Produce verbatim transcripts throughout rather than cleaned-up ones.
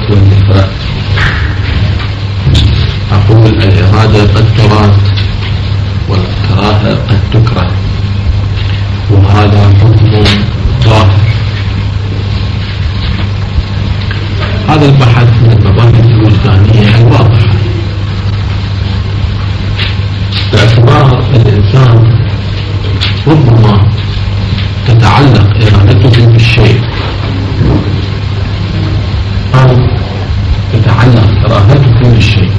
والنفرة. أقول الإرادة قد تراد والكراهة قد تكره، وهذا حكم ظاهر. هذا البحث من المبادئ الوجدانية الواضحة، باعتبار الإنسان ربما تتعلق إرادته بالشيء أو تتعلق إرادته بالشيء،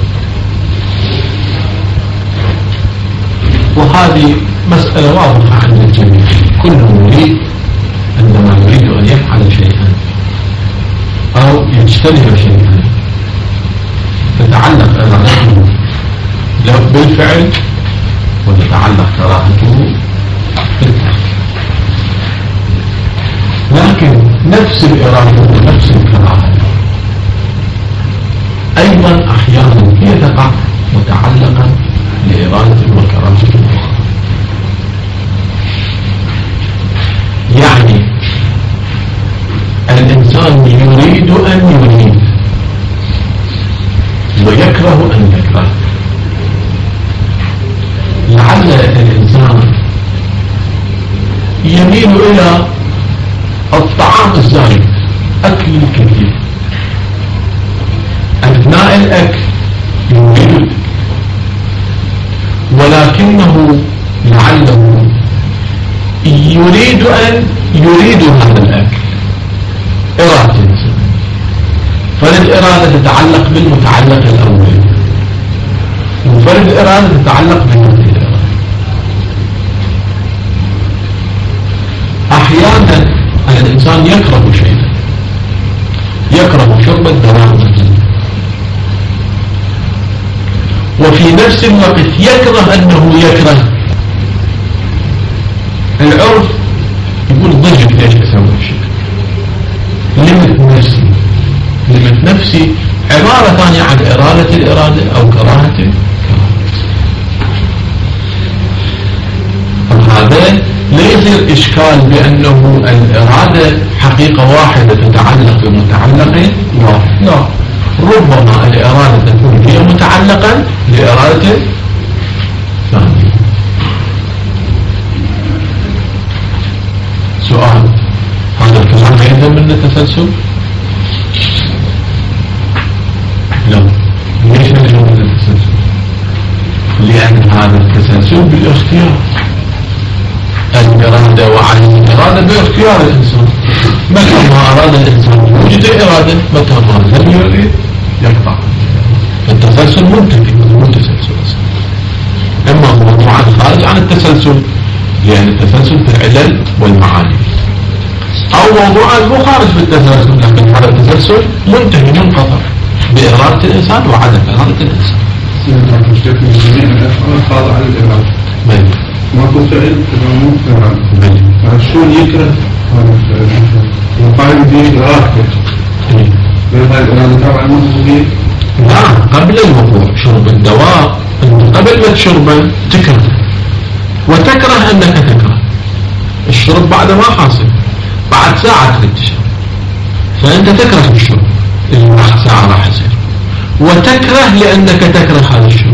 وهذه مسألة واضحة عند الجميع. كل مريد عندما يريد أن يفعل شيئا أو يجتنب شيئا تتعلق إرادته بالفعل وتتعلق كراهته بالترك. لكن نفس الإرادة ونفس الكراهة أيضا أحيانا هي تقع متعلقة لإرادة وكراهة أخرى. يعني الإنسان يريد أن يريد ويكره أن يكره. لعل الإنسان يميل إلى الطعام الزايد، أكل الكثير، أثناء الأكل يريد، ولكنه لعله يريد أن يريد هذا الأكل إرادة. فرد إرادة تتعلق بالمتعلق الأول، وفرد إرادة تتعلق بالهذه الإرادة. أحيانا الإنسان يكره شيئا، يكره شرب الدواء مثلا، وفي نفس الوقت يكره أنه يكره. العرف يقول ضجك ليش أسوي شيء، لمت نفسي. لمت نفسي عبارة ثانية عن إرادة الإرادة أو كراهة الكراهة. هذا لا يصير إشكال بأنه الإرادة حقيقة واحدة تتعلق بمتعلق واحد، لا، ربما الإرادة تكون هي متعلقا لإرادة ثانية. سؤال: هذا الكلام يلزم من التسلسل؟ لا. ليش يلزم من التسلسل؟ لأن هذا التسلسل بالاختيار. الإرادة وعدم الإرادة باختيار الإنسان. متى ما أراد الإنسان وجد إرادة، متى ما لم يريد يقطع. فالتسلسل منتفي مو تسلسل أصلا. إما موضوعا خارج عن التسلسل لأن التسلسل في العلل والمعاني، أو موضوعا مو خارج في التسلسل لكن هذا التسلسل منتهي منقطع بإرادة الإنسان وعدم إرادة الإنسان. سيدنا مشتكي من جميع الأفعال خاضعة للإرادة. بلى. ماكو فعل مو إرادة. بلى. شلون يكره هذا الفعل؟ وقال به إرادته. بهذه الإرادة طبعا مو. نعم، قبل الوقوع شرب الدواء، قبل ما تشربه تكره، وتكره أنك تكره. الشرب بعد ما حاصل، بعد ساعة تريد تشرب، فأنت تكره الشرب اللي بعد ساعة راح يصير، وتكره لأنك تكره هذا الشرب.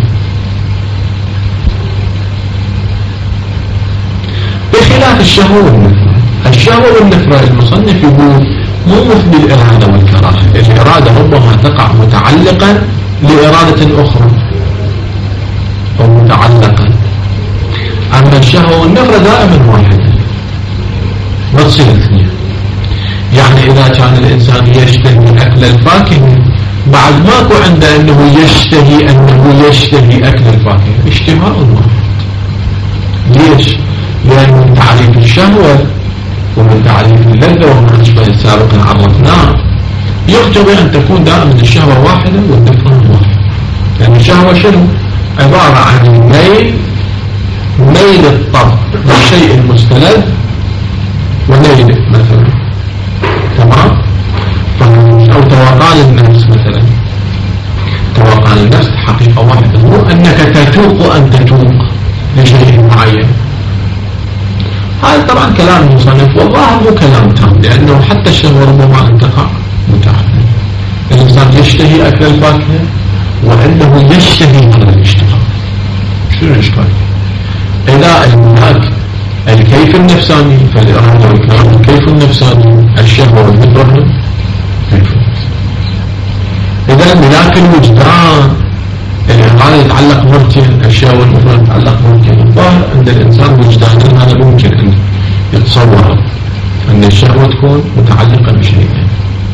بخلاف الشهوة والنفرة. الشهوة والنفرة المصنف يقول مو مثل الإرادة والكراهة. الإرادة ربما تقع متعلقا لإرادة أخرى أو متعلقا، أما الشهوة والنفرة دائما واحدة ما تصير اثنين. يعني إذا كان الإنسان يشتهي أكل الفاكهة، بعد ماكو عنده أنه يشتهي أنه يشتهي أكل الفاكهة، اشتهاء واحد. ليش؟ لأن من تعريف الشهوة ومن تعريف اللذة وما أشبه سابقا عرفناه يقتضي أن تكون دائما الشهوة واحدة والنفرة واحدة. يعني الشهوة شنو؟ عبارة عن الميل، ميل الطرف للشيء المستلذ ونيله مثلا، تمام؟ أو توقان النفس مثلا. توقان النفس حقيقة واحدة، مو أنك تتوق أن تتوق لشيء معين. هذا طبعا كلام المصنف، والله مو كلام تام، لأنه حتى الشهوة ربما أن تقع متعددة. الإنسان الإنسان يشتهي أكل الفاكهة وأنه يشتهي هذا الاشتهاء. شنو الإشكال؟ إذا هناك الكيف النفساني فالإرادة والكراهة الكيف النفساني، الشهوة والمكره كيف النفساني. إذا هناك الوجدان الإرادة يتعلق مرتين، الشهوة والمكره يتعلق مرتين. الظاهر عند الإنسان وجدانا هذا ممكن أن يتصور أن الشهوة تكون متعلقة بشيئين،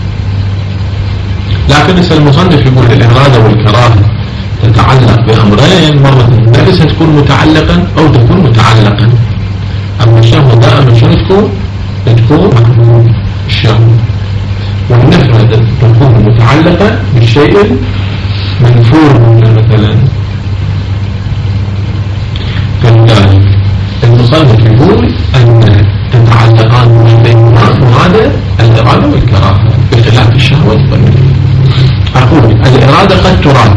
لكن مثل المصنف يقول الإرادة والكراهة تتعلق بأمرين، مرة نفسها تكون متعلقا أو تكون متعلقا. أما الشهوة دائما شنو تكون؟ تكون محبوب الشهوة، والنفرة تكون متعلقة بالشيء منفور منه مثلا. فلذلك المصنف يقول أن تتعلقان بينهما، وهذا الإرادة والكراهة بخلاف الشهوة والمكره. أقول الإرادة قد تراد،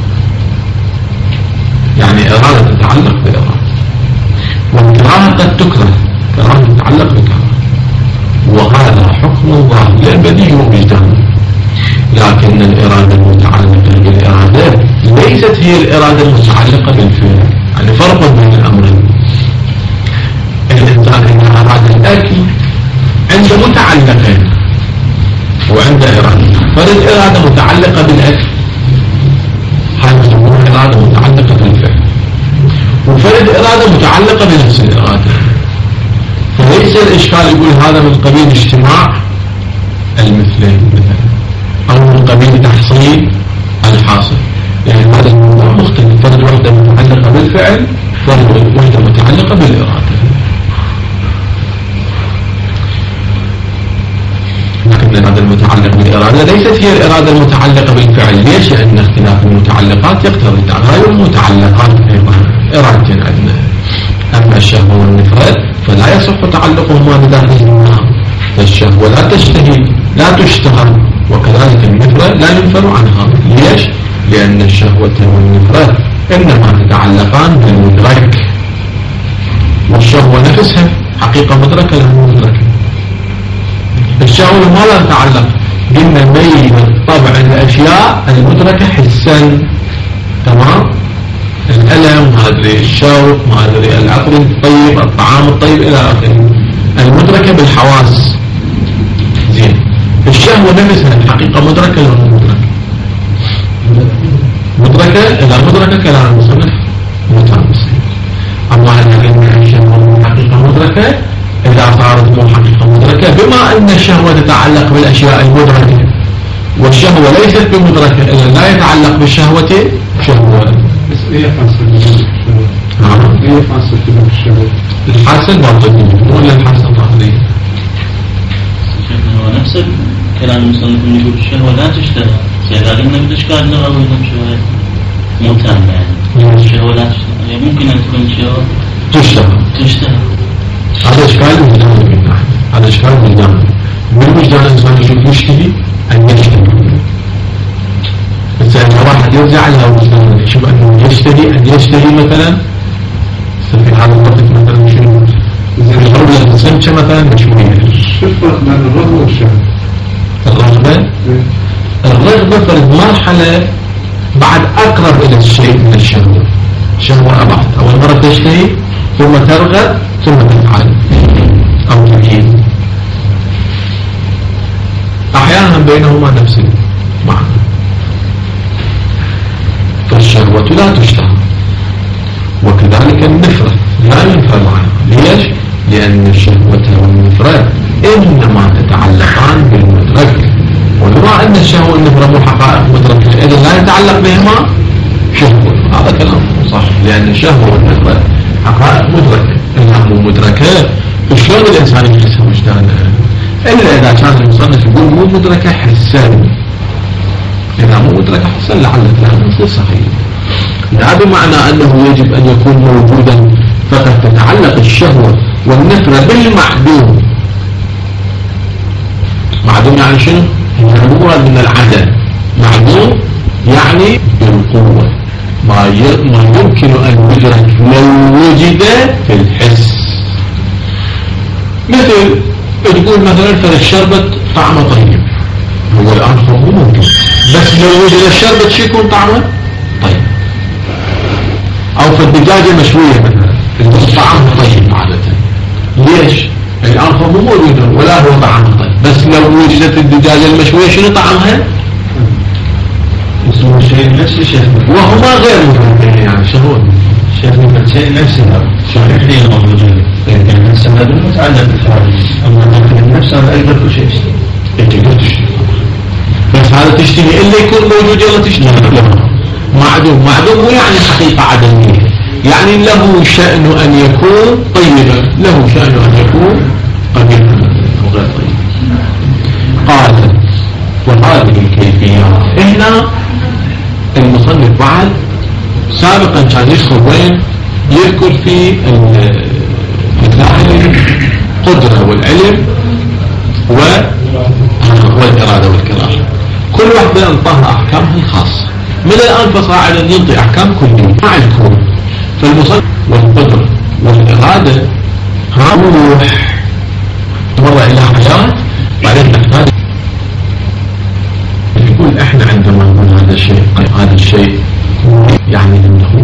يعني إرادة تتعلق بإرادة، والكراهة قد تكره، كراهة تتعلق بكراهة، وهذا حكم الله للبديهي ووجدانه. لكن الإرادة المتعلقة بالإرادة ليست هي الإرادة المتعلقة بالفعل، يعني فرق بين الأمرين. الإنسان إذا أراد الأكل عنده متعلقين وعنده إرادة، فرد إرادة متعلقة بالأكل هاي مسموها إرادة متعلقة بالفعل، وفرد إرادة متعلقة بنفس الإرادة. فليس الإشكال يقول هذا من قبيل اجتماع المثلين مثلا، أو من قبيل تحصيل الحاصل، يعني هذا الموضوع مختلف. فرد وحدة متعلقة بالفعل، فرد وحدة متعلقة بالإرادة. لكن الإرادة المتعلقة بالإرادة ليست هي الإرادة المتعلقة بالفعل. ليش؟ لأن اختلاف المتعلقات يقتضي تغاير المتعلقات أيضا. إرادتين عندنا، أما الشهوة والنفرة فلا يصح تعلقهما بداخلهما. الشهوة لا تشتهي لا تشتهى، وكذلك النفرة لا ينفر عنها. ليش؟ لأن الشهوة والنفرة إنما تتعلقان بالمدرك، والشهوة نفسها حقيقة مدركة لا مدركة. الشهوة ما لا تتعلق، قلنا بين طبع الأشياء المدركة حسا، تمام؟ الألم، ما أدري الشوق، ما أدري العطر الطيب، الطعام الطيب إلى آخره، المدركة بالحواس. زين، الشهوة نفسها الحقيقة مدركة ولا مدركة؟ مدركة. إذا مدركة كلام المصنف متناقض. أما هل أن الشهوة الحقيقة مدركة؟ إذا صارت مو حقيقة مدركة، بما أن الشهوة تتعلق بالأشياء المدركة والشهوة ليست بمدركة، إذا لا يتعلق بالشهوة شهوة. بس هي حاصل نعم هي حاصل بالشهوة. الحاصل باطني مو إلا الحاصل ظاهري. هو نفس كلام المصنف اللي يقول الشهوة لا تشتهى، إذا قلنا بالإشكال نغوي لهم شوية مو تام يعني. الشهوة لا تشتهى، يعني ممكن أن تكون الشهوة تشتهى تشتهى. هذا إشكال وجداني من ناحية، هذا إشكال وجداني. من وجدان الإنسان يشوف يشتهي أن يشتهي. بس إذا واحد يرجع لها وجدانه يشوف أنه يشتهي أن يشتهي مثلا، في هذا الوقت مثلا شنو؟ في الغرب السمكة مثلا مشوية. شو الفرق بين الرغبة والشهوة؟ الرغبة الرغبة فرد مرحلة بعد أقرب إلى الشيء من الشهوة. الشهوة أبعد، أول مرة تشتهي ثم ترغب ثم تفعل أو تفعيل. أحيانا بينهما نفس المعنى. فالشهوة لا تشتهى، وكذلك النفرة لا ينفر عنها. ليش؟ لأن الشهوة والنفرة إنما تتعلقان بالمدرك، وبما أن الشهوة والنفرة مو حقائق مدركة، إذا لا يتعلق بهما شهوة. هذا كلام صح، لأن الشهوة والنفرة حقائق مدركة، إنها مو مدركة شلون الإنسان يحسها وجدانه؟ إلا إذا كان المصنف يقول مو مدركة حسا. إذا مو مدركة حسا لعل كلامه يصير صحيح، لا بمعنى أنه يجب أن يكون موجودا فقد تتعلق الشهوة والنفرة بالمعدوم. معدوم يعني شنو؟ هو من العدم. معدوم يعني بالقوة، ما يمكن أن يدرك لو وجد في الحس. مثل تقول مثلا فالشربة طعمه طيب، هو الآن خبز ممكن، بس لو وجد الشربة شو يكون طعمه؟ طيب. أو في الدجاجة مشوية مثلا يكون طعمها طيب عادة. ليش؟ الآن خبز موجود ولا هو طعمها طيب، بس لو وجدت الدجاجة المشوية شنو طعمها؟ اسمه شيء نفسي شيخنا، وهما غير مفهومين يعني شهود شيخنا شيء نفسي صحيح لي موجود، لكن السند متعلق بالخارج، أما داخل النفس هذا أيضا كل شيء تقدر تشتري، بس هذا تشتري إلا يكون موجود يلا تشتري. معدوم معدوم مو يعني حقيقة عدمية، يعني له شأن أن يكون طيبا، له شأن أن يكون قبيحا أو غير طيب. قال وهذه الكيفيات. هنا المصنف بعد سابقا كان يدخل وين؟ يذكر في مسائل القدرة والعلم والإرادة والكراهة، كل واحدة انطاها أحكامها الخاصة. من الآن فصاعدا ينطي أحكام كلية مع الكون. فالمصنف والقدرة والإرادة ها روح مرة إلى حياة، بعدين نحتاج يقول احنا عندما نقول هذا الشيء هذا الشيء يعني انه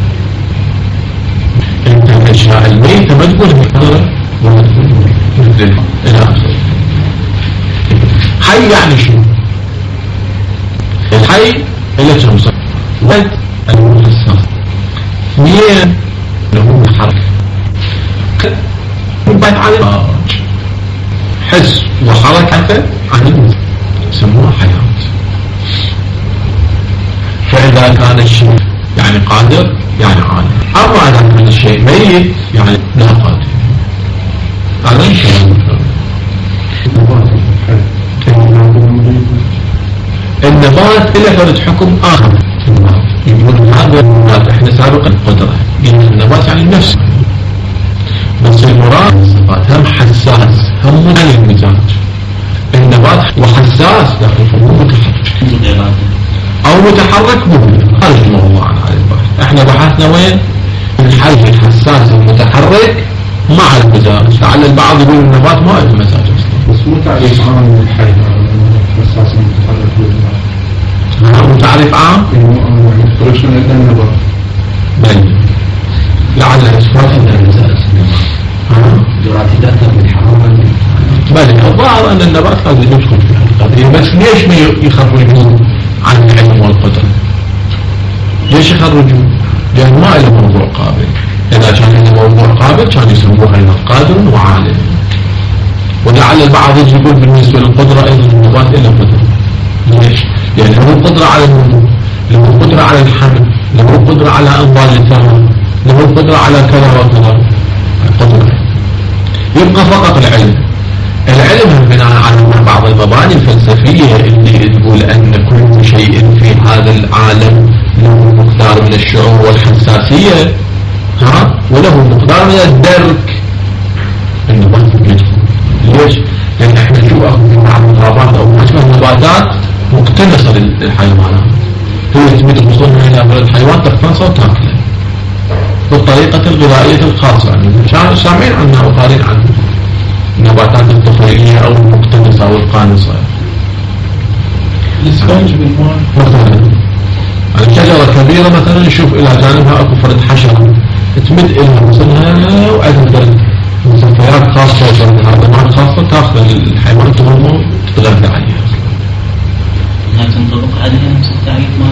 انت الاشياء الميتة ما تقول مقدرة ولا تقول مثل الى اخره. حي يعني شو؟ الحي اللي تمسك ولد المحسن اثنين انه حركة مبين على حس وحركة عن يسموها حياة. فإذا كان الشيء يعني قادر يعني عالم، أما إذا كان الشيء ميت يعني لا قادر. هذا الشيء النبات إلى فرد حكم آخر. يقول هذا النبات احنا سابقا القدرة، يعني النبات يعني النفس، بس المراد الصفات هم حساس هم من المزاج. النبات وحساس لكن فهو متحرك او متحرك مهم، خارج الموضوع عن هذا البحث. احنا بحثنا وين؟ الحي الحساس المتحرك مع المزاج. لعل البعض يقول النبات ما له مزاج اصلا، بس مو تعريف عام للحي الحساس المتحرك بالمزاج. مو تعريف عام؟ فرشنا لنا النبات بل لعل الاسفار عندنا مزاج دلوقتي تأثر بالحرارة. بل الظاهر أن النبات لازم يدخل في القضية، بس ليش ما يخرجون عن العلم والقدرة؟ ليش يخرجون؟ لأن ما له موضوع قابل. إذا كان له موضوع قابل كان يسموها هنا قادر وعالم. ولعل البعض يجي يقول بالنسبة للقدرة أيضا النبات له قدرة. ليش؟ لأن له قدرة على النمو، له قدرة على الحمل، له قدرة على إنضال الثمر، له قدرة على كذا وكذا. القدرة يبقى فقط العلم. العلم بناء على بعض المباني الفلسفية اللي تقول أن كل شيء في هذا العالم له مقدار من الشعور والحساسية، ها، وله مقدار من الدرك. النبات يدخل. ليش؟ لأن احنا نشوف بعض الغابات أو نشوف النباتات مقتنصة للحيوانات، هو تمد وصولها إلى أمر الحيوان تقتنصه وتاكله بالطريقة الغذائية الخاصة. يعني سامعين عنها وقارين عنها النباتات الطفيلية أو المقتنصة أو القانصة. الاسفنج بالماء مثلا الشجرة كبيرة مثلا يشوف إلى جانبها أكو فرد حشرة تمد إلها وصلها وعندها مصفيات خاصة وجرادات خاصة تأخذ الحيوان تهمه وتتغذى عليها. لا تنطبق عليها نفس التعريف مع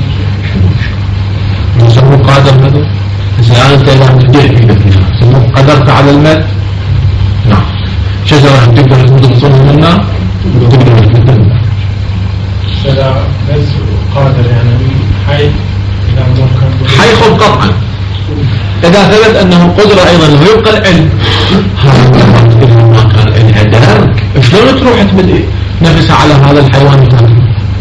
القدر. يسموه قادر هذا. إذا أنت إذا مدير إيدك يسموه قدرت على المد. نعم. شجرة تقدر تمتصها منها وتقدر تمتصها. إذا بس قادر يعني حي إذا ممكن حي خذ قطعا. إذا ثبت أنه قدرة أيضا له يبقى العلم. هذا ما كان إلها درك، شلون تروح تمد نفسها على هذا الحيوان الثاني؟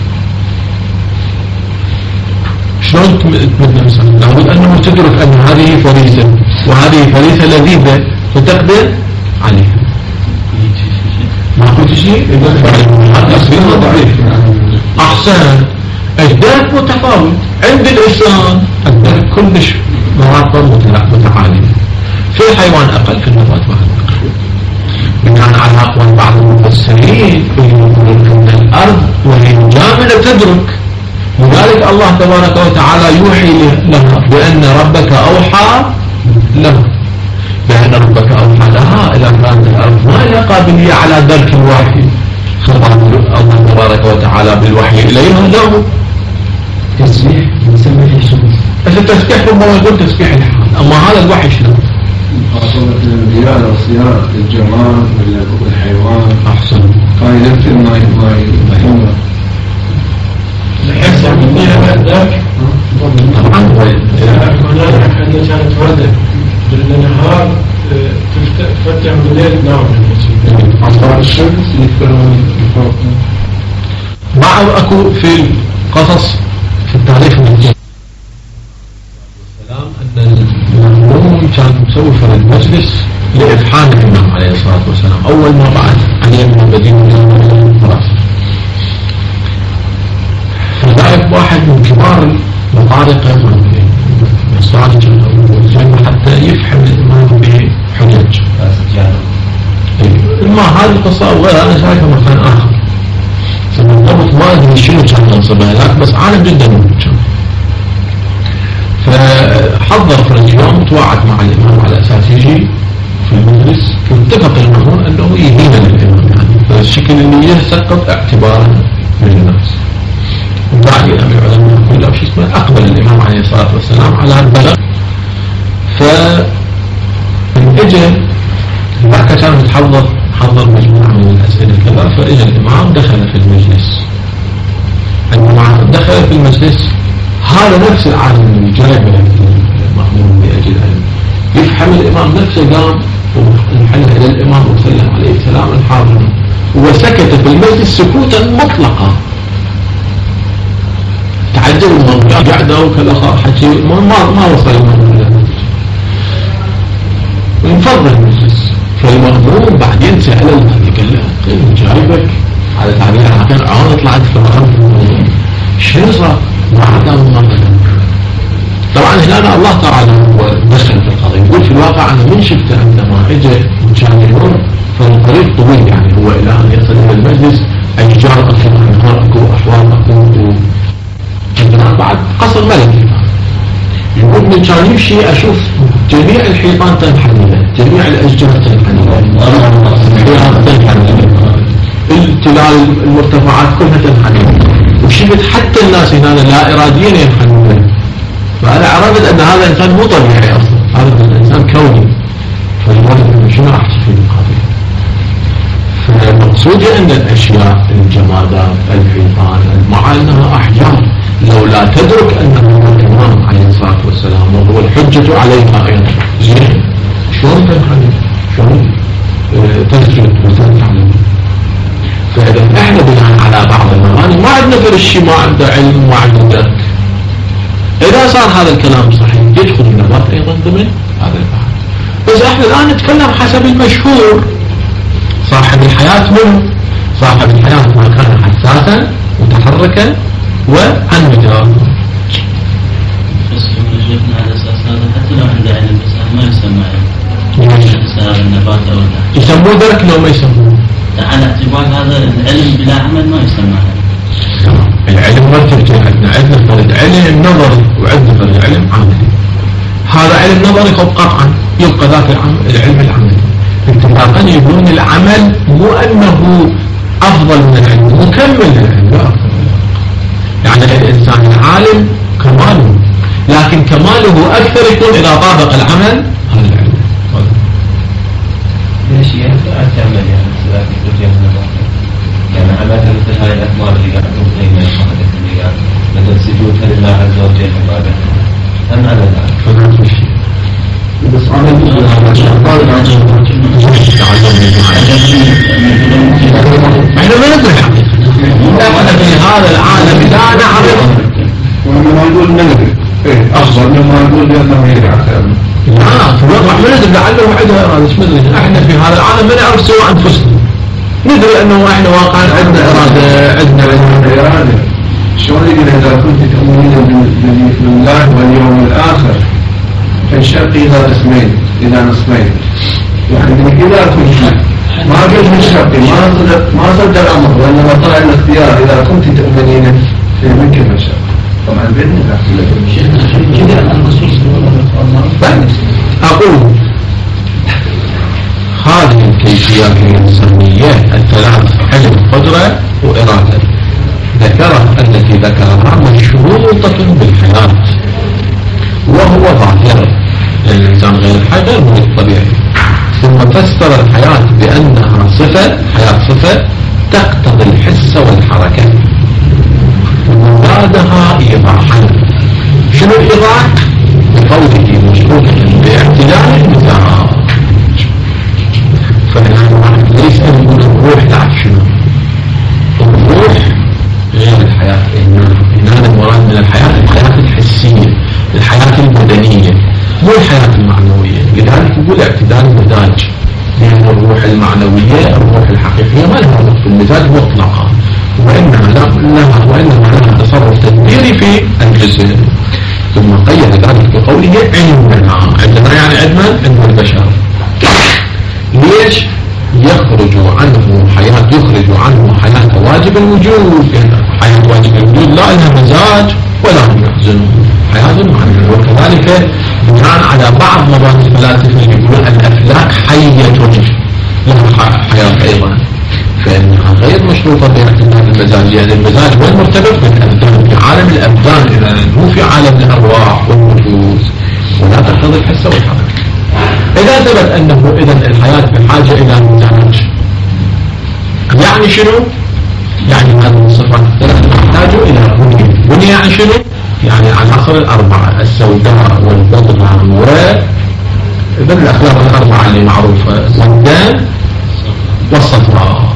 شلون تمد نفسها؟ لابد أنه تدرك أن هذه فريسة وهذه فريسة لذيذة فتقدر عليها. ما قلت شيء؟ هذا أصبحنا ضعيف. أحسن. الدرك متفاوت عند الإنسان، الدرك كلش مراتب متعالية. في الحيوان أقل، في النبات واحد أقل. بناء على أقوال بعض المفسرين يقولون أن الأرض تدرك. لذلك الله تبارك وتعالى يوحي لها بأن ربك أوحى له، بأن ربك أوحى لها إلى كانت الأرض ما لها قابلية على درك الوحي، خطاب الله تبارك وتعالى بالوحي إليها له. تسبيح نسميه الشمس. بس التسبيح ربما يقول تسبيح الحال، أما هذا الوحي شنو؟ خاصة الانبياء الأصياء الجمال والحيوان. أحسن. كان يذكر ما ما يفهمه. الحس منها ذاك طبعا هناك حاجة كانت وردة بالنهار تفتح بالليل نوم. أصبح الشمس يذكرون الفرق. بعض أكو في القصص في التاريخ الإسلامي أن المأمون كان مسوي في المجلس لإفحام الإمام عليه الصلاة والسلام أول ما بعث علي بن المدينة خلاص. فذلك واحد من كبار المطارقة من مساجد حتى يفهم الإمام بحجج. الماء هذه القصة وغيرها أنا شايفها مكان آخر. فمرتبط ما أدري شنو كان تنصبها هناك بس عالم جدا كان. فحضر في اليوم توعد مع الإمام على أساس يجي في المجلس، واتفق المأمون أنه يهين الإمام يعني فالشكل اللي يسقط اعتبارا من الناس. وبعد من العلماء يقول أو شيء اسمه أقبل الإمام عليه الصلاة والسلام على البلد. فإجا بعد كان متحضر حضر مجموعة من الأسئلة كذا، فإجا الإمام دخل في المجلس. عندما دخل في المجلس هذا نفس العالم اللي جايبه المأمون بأجل أن يفهم الإمام نفسه قام وانحنى إلى الإمام وسلم عليه السلام الحاضر وسكت في المجلس سكوتا مطلقا. تعجب الإمام قاعدة وكذا صار حكي ما ما وصل الإمام إلى انفض المجلس. فالمأمون بعد ينسى على المهدي قال له قيم جايبك على تعبير العقل عون طلعت في الأرض شنو صار؟ ما عدا الله. طبعا هنا الله تعالى هو دخل في القضية. يقول في الواقع أنا من شفته عندما اجى وكان يمر فالطريق طويل يعني هو إلى أن يصل إلى المجلس أشجار أكو أنهار أكو أحوال أكو عندنا بعد قصر ملكي. يقول من كان يمشي أشوف جميع الحيطان تنحني، جميع الأشجار تنحني، الحيطان تنحني، التلال المرتفعات كلها تنحني، وشفت حتى الناس هنا لا إراديا ينحنون. فأنا عرفت أن هذا الإنسان مو طبيعي أصلا، هذا الإنسان كوني. فالواحد شنو راح تفيد القضية؟ فالمقصود أن الأشياء الجمادات الحيطان مع أنها أحجار لو لا تدرك أنه الإمام عليه الصلاة والسلام وهو الحجة عليها أيضا زين شلون تنحني؟ شلون تسجد وتنحني؟ فإذا احنا بناء على بعض المباني ما عندنا في الشيء ما عنده علم وما عنده درك. إذا صار هذا الكلام صحيح يدخل النبات أيضا ضمن هذا البحث. بس احنا الآن نتكلم حسب المشهور. صاحب الحياة منه صاحب الحياة ما كان حساسا متحركا وعن مجراه. بس شيخنا على أساس هذا حتى لو عنده علم بس ما يسمى علم. يسمى النبات أو لا. يسموه درك لو ما يسموه. على اعتبار هذا العلم بلا عمل ما يسمى علم. العلم ما ترجع عندنا عندنا فرد علم نظري وعندنا فرد علم عملي. هذا علم نظري قطعا يبقى ذاك العلم العملي. اتفاقا يقولون العمل مو أنه أفضل من العلم، مكمل للعلم لا أفضل. يعني الإنسان العالم كماله، لكن كماله أكثر يكون إذا طابق العمل هذا العلم. ليش يعني أتعمل يعني سلاك الدنيا من الواقع يعني عملها مثل هاي الأكمال اللي قاعد نقول ما يصحدك اللي قاعد مثل سجود لله عز وجل عبادة هم على ذلك فنعرف الشيء بس أنا احنا ما ندري حقيقة احنا في هذا العالم لا نعرف وما نقول ندري ايه أفضل مما نقول لأنه يدعى لا في الواقع ما ندري لعله وحده إرادة مش ندري. احنا في هذا العالم ما نعرف سوى أنفسنا. ندري أنه احنا واقعا عندنا إرادة عندنا إرادة. شلون يقول إذا كنت تؤمنين بالله واليوم الآخر فانشق إلى اسمين إلى نصفين. يعني إذا كنت ما قلت من شرطي ما صدق ما صدق الأمر وإنما طلع الاختيار إذا كنت تؤمنين من كيف شاء طبعا بإذن الله. كده الآن الرسول صلى الله عليه وسلم أقول هذه الكيفيات الإنسانية الثلاث علم قدرة وإرادة ذكرت التي ذكرها مشروطة بالحياة وهو ظاهر الإنسان غير الحي غير من الطبيعي ثم فسر الحياة بأنها صفة حياة صفة تقتضي الحس والحركة وزادها إيضاحا شنو الإيضاح؟ بقوله مشروطة باعتدال المزاج فنحن ليس نقول الروح تعرف شنو الروح غير الحياة هنا المراد من الحياة الحياة الحسية الحياة البدنية مو الحياة المعنوية لذلك يقول اعتدال المزاج لأن الروح المعنوية الروح الحقيقية ما لها في المزاج مطلقا وإنما لها وإنما لها تصرف تدبيري في الجسم ثم قيد ذلك بقوله عندنا عندنا يعني عندنا عند البشر ليش يخرج عنه حياة يخرج عنه حياة واجب الوجود يعني حياة واجب الوجود لا لها مزاج ولا هم يحزنون حياة معنوية وكذلك بناء على بعض مبادئ الفلاسفة يقولون الأفلاك حية لها حياة أيضا فإنها غير مشروطة باعتماد المزاج يعني المزاج هو المرتبط بالأبدان في عالم الأبدان إذا مو في عالم الأرواح والنفوس ولا تقتضي الحس والحركة إذا ثبت أنه إذن الحياة بحاجة إلى مزاج يعني شنو؟ يعني هذه الصفات الثلاثة تحتاج إلى بنية بنية يعني شنو؟ يعني العناصر الأربعة السوداء والبضغة و إذن الأخلاق الأربعة اللي معروفة السوداء والصفراء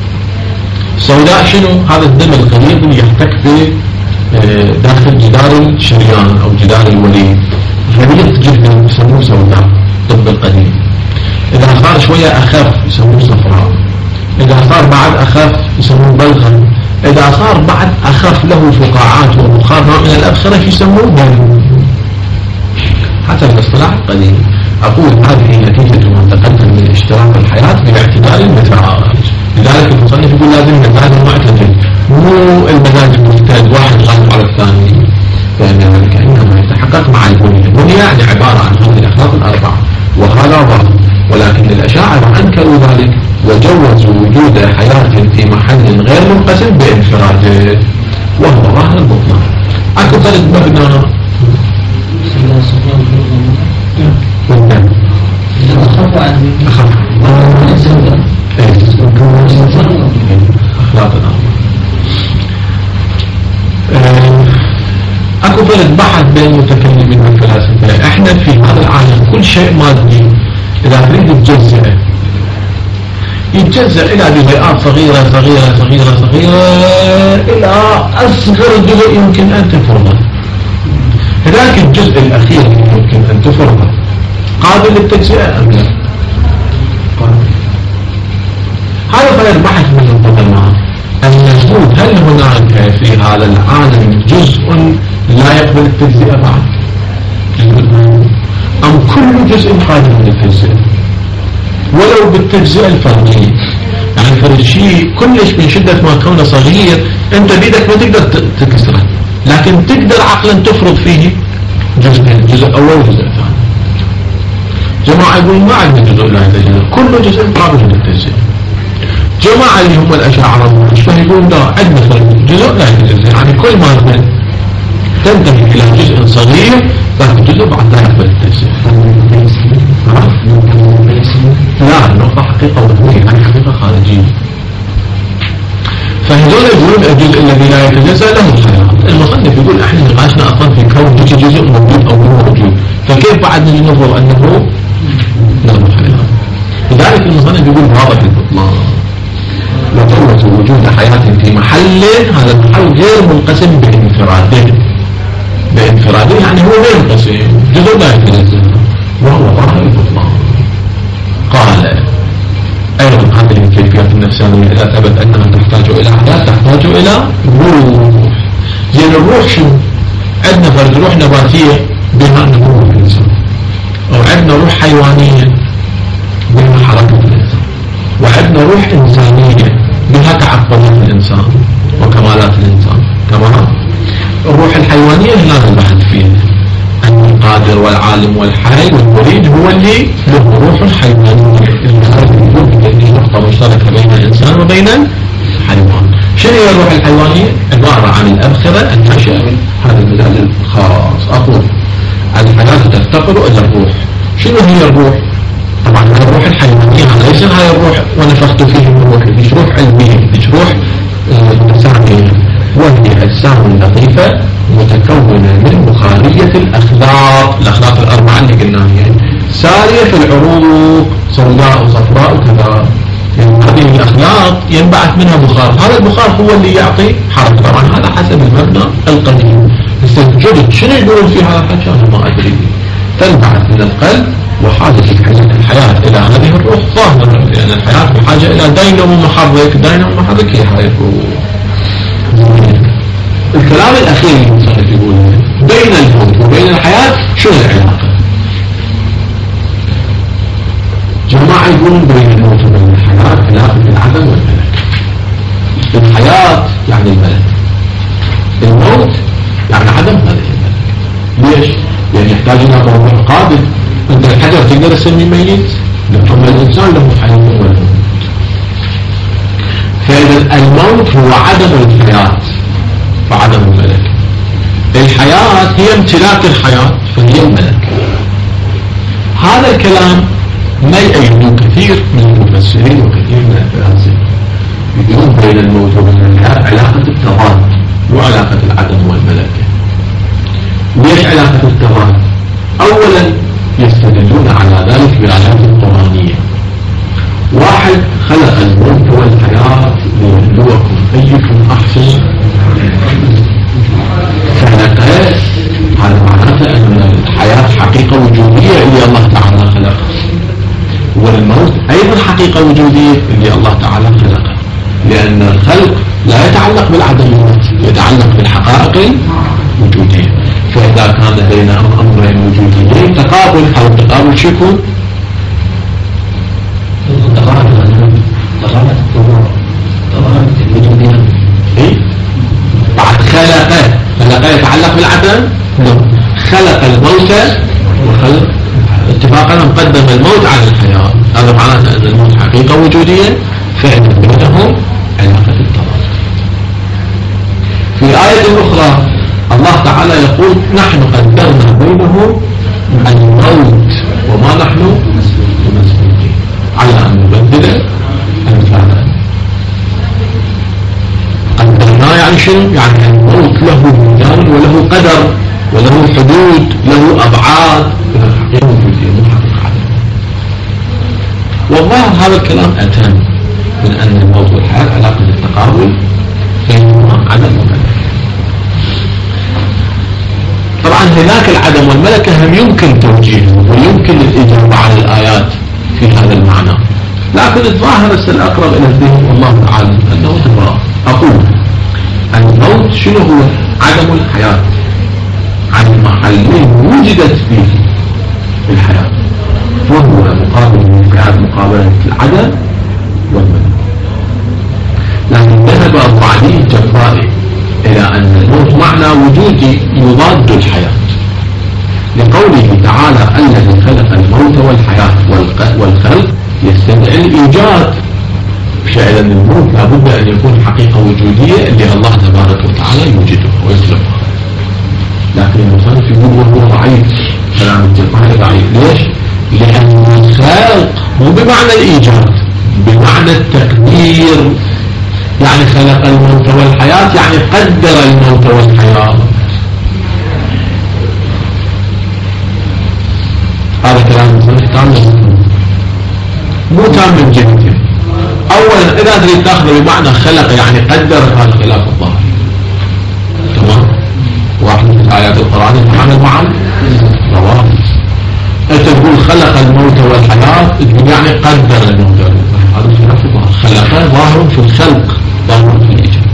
السوداء شنو؟ هذا الدم الغليظ اللي يحتك في داخل جدار الشريان أو جدار الوليد غليظ جدا يسموه سوداء الطب القديم إذا صار شوية أخف يسموه صفراء إذا صار بعد أخف يسموه بلغم إذا صار بعد أخف له فقاعات وبخار نوع من الأبخرة يسموه دم حتى الاصطلاح القديم أقول هذه نتيجة ما تقدم من اشتراك الحياة باعتبار المزاج لذلك المصنف يقول لازم المزاج المعتدل مو المزاج المجتهد واحد غالب على الثاني لأن ذلك إنما يتحقق مع البنية البنية يعني عبارة عن هذه الأخلاق الأربعة وهذا ظاهر ولكن الأشاعرة أنكروا ذلك وجوزوا وجود حياة في محل غير منقسم بانفراده وهو ظاهر البطلان أكو فرق مبنى والدم أخف عن أخف أخلاق الأربعة اكو فرق بحث بين المتكلمين والفلاسفه احنا في هذا العالم كل شيء مادي اذا تريد تجزئه يتجزأ الى جزيئات صغيره صغيره صغيره صغيره الى اصغر جزء يمكن ان تفرضه هذاك الجزء الاخير يمكن ان تفرضه قابل للتجزئه ام لا؟ قابل هذا فرق بحث من القدماء أن يقول هل هناك في هذا العالم جزء لا يقبل التجزئة بعد أم كل جزء قادر للتجزئة ولو بالتجزئة الفردية يعني فرد شيء كلش من شدة ما كونه صغير أنت بيدك ما تقدر تكسره لكن تقدر عقلا تفرض فيه جزئين جزء أول وجزء ثاني جماعة يقول ما عندنا جزء لا يتجزئ كل جزء قابل للتجزئة جماعة اللي هم الأشاعرة والمشبه يقول لا عندنا فرق جزء لا يتجزئ يعني كل ما تنتهي إلى جزء صغير ذاك الجزء بعد لا يقبل التجزئة لا النقطة حقيقة وهمية يعني حقيقة خارجية فهذول يقولون الجزء الذي لا يتجزأ له الحياة المصنف يقول احنا نقاشنا أصلا في كون جزء موجود أو مو موجود فكيف بعد نجي نظر أنه له الحياة لذلك المصنف يقول واضح البطلان وجوز وجود حياة في محل هذا المحل غير منقسم بانفراده بانفراده يعني هو غير منقسم جزء لا يتجزأ وهو ظاهر البطلان قال أيضا هذه الكيفيات النفسانية إذا ثبت أنها تحتاج إلى حياة تحتاج إلى روح زين الروح شو عندنا فرد روح نباتية بها نمو الإنسان أو عندنا روح حيوانية بها حركة الإنسان وعندنا روح إنسانية بها تعقبات الإنسان وكمالات الإنسان تمام والعالم والحي والمريد هو اللي له روح حيوانية، اللي نقطة مشتركة بين الإنسان وبين الحيوان. شنو هي الروح الحيوانية؟ عبارة عن الأبخرة الناشئة من هذا المزاج الخاص. أقول الحياة تفتقر إلى الروح. شنو هي الروح؟ طبعا الروح الحيوانية ليس هاي الروح ونفخت فيه من روحي، مش روح علمية، مش روح إنسانية، وهي أجسام لطيفة متكونة من بخارية الأخلاق، الأخلاق الأربعة اللي قلناها، يعني سارية في العروق سوداء وصفراء وكذا. يعني هذه الأخلاق ينبعث منها بخار، هذا البخار هو اللي يعطي حركة. طبعا هذا حسب المبنى القديم. استنتجت شنو يقولون في هذا الحكي أنا ما أدري. تنبعث من القلب وحاجة الحياة إلى هذه الروح ظاهرة، لأن يعني الحياة بحاجة إلى دينامو محرك، دينامو محرك هي هاي الروح. الكلام الأخير اللي المصنف يقول بين الموت وبين الحياة شو العلاقة؟ جماعة يقولون بين الموت وبين الحياة علاقة العدم والملك. الحياة يعني الملك، الموت يعني عدم هذا الملك. ليش؟ لأن يحتاج إلى روح قابل. أنت الحجر تقدر تسميه ميت، لكن الإنسان له حياة وموت. فإذا الموت هو عدم الحياة فعدم الملك. الحياة هي امتلاك الحياة فهي الملك. هذا الكلام ما يؤيده كثير من المفسرين وكثير من الفلاسفة. يقولون بين الموت وبين الحياة علاقة التضاد وعلاقة العدم والملكة. ليش علاقة التضاد؟ أولا يستدلون على ذلك بالآيات القرآنية. واحد خلق الموت والحياة ليبلوكم أيكم أحسن خلقه. هذا معناته أن الحياة حقيقة وجودية اللي الله تعالى خلقها، والموت أيضا حقيقة وجودية اللي الله تعالى خلقها، لأن الخلق لا يتعلق بالعدميات، يتعلق بالحقائق الوجودية. فإذا كان بين أمرين وجوديين تقابل، أو التقابل شو يكون؟ إيه؟ بعد خلق خلق يتعلق بالعدم؟ لا، خلق الموت وخلق اتفاقا مقدم الموت على الحياة. هذا معناته أن الموت حقيقة وجودية، فإن بينهم علاقة التضاد. في آية أخرى الله تعالى يقول نحن قدرنا بينهم الموت وما نحن بمسبوقين على أن نبدل أمثالنا. قدرنا يعني شنو؟ يعني الموت له ميزان وله قدر وله حدود، له أبعاد، له حقيقة وجودية مو حقيقة عدم. والله هذا الكلام أتم من أن الموت والحياة علاقة التقابل بينهما عدم وملك. طبعا هناك العدم والملكة هم يمكن توجيهه ويمكن الإجابة على الآيات في هذا المعنى، لكن الظاهر الأقرب إلى الذهن والله تعالى أنه تبرأ. أقول الموت شنو هو؟ عدم الحياة عن محل وجدت فيه الحياة، وهو مقابل الحياة مقابلة العدم والملك. لكن ذهب الضعيف الجبائي إلى أن الموت معنى وجودي يضاد الحياة، لقوله تعالى الذي خلق الموت والحياة والخلق يستدعي الإيجاد. فعلا الموت لابد أن يكون حقيقة وجودية اللي الله تبارك وتعالى يوجدها ويخلقها. لكن المصنف يقول وهو ضعيف، كلام الجبائي ضعيف. ليش؟ لأن الخلق مو بمعنى الإيجاد، بمعنى التقدير. يعني خلق الموت والحياة يعني قدر الموت والحياة. هذا كلام المصنف تام مو تام من جهتين. اولا اذا تريد تاخذه بمعنى خلق يعني قدر، هذا خلاف الظاهر. تمام؟ واحد من ايات القرآن يتعامل مع الرواه. انت تقول خلق الموت والحياة يعني قدر الموت والحياة، هذا خلاف الظاهر. خلقه ظاهر في الخلق، ظاهر في الإيجاد.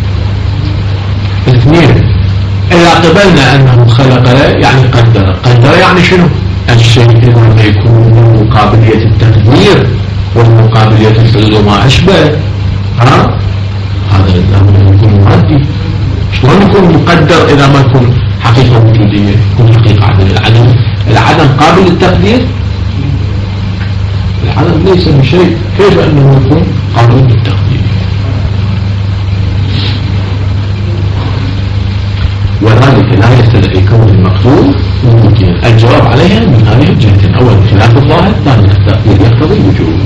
اثنين، إذا قبلنا أنه خلق يعني قدر. قدر يعني شنو؟ الشيء لما يكون له قابلية التقدير والمقابلية الحدود وما أشبه، ها؟ هذا لما يكون مادي. شلون يكون مقدر إذا ما يكون حقيقة وجودية؟ يكون حقيقة عدم العدم العدم قابل للتقدير؟ العدم ليس بشيء، كيف أنه يكون قابل للتقدير؟ وذلك لا يستدعي كون المقصود ممكنا. الجواب عليها من هذه الجهتين: أولا خلاف الظاهر، ثانيا التقدير يقتضي الوجود.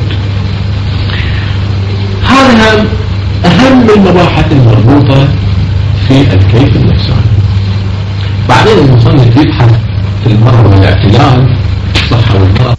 هذا أهم المباحث المربوطة في الكيف النفساني. بعدين المصنف يبحث في المرض والاعتلال، الصحة والمرض